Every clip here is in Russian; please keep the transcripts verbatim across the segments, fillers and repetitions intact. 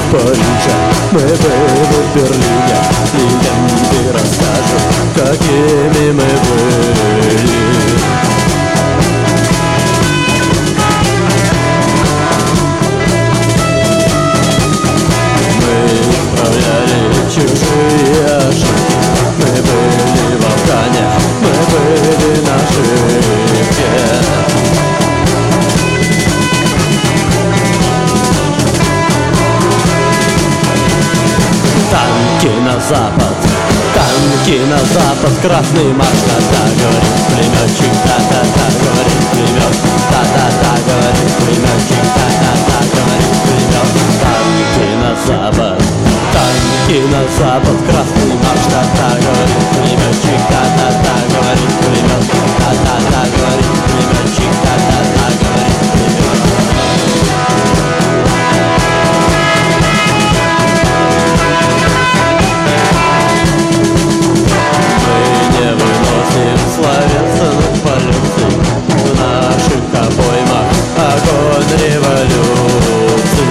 Парижа, мы были в Берлине. Легенды расскажут, какими мы были. Чужие ошибки. Мы были в Афгане, мы были на ошибке. Танки на запад, танки на запад, красный марш, да-да, говорит пулеметчик, да-да-да, говорит пулемет, да-да-да, говорит пулеметчик, да-да-да, говорит пулемет. Танки на запад, танки на запад, красный марш, да-да, говорит пулеметчик, да-да-да, говорит пулемет, да-да-да, говорит пулеметчик, да-да-да, говорит пулемет. Словесных полюций в наших обоймах огонь революции.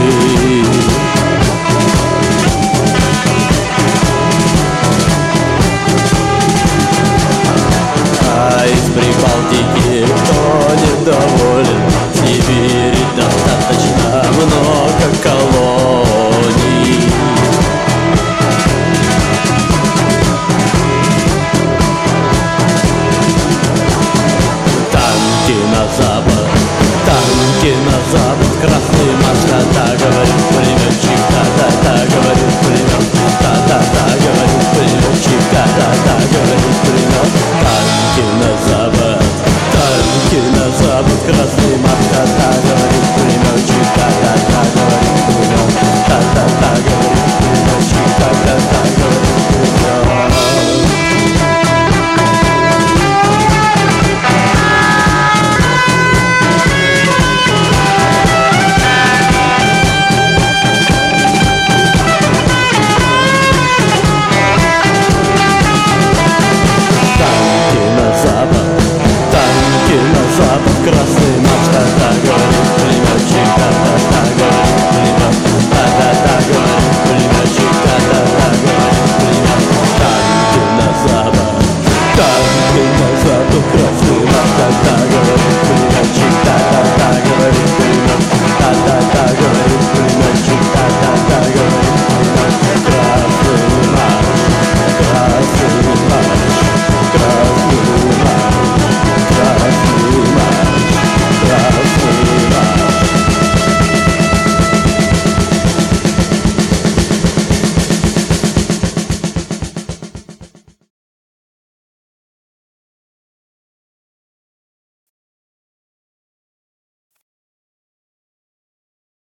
А из Прибалтики кто недоволен? В Сибири достаточно много колоний. Танки на запад, танки на запад, красный марш, да-да, говорит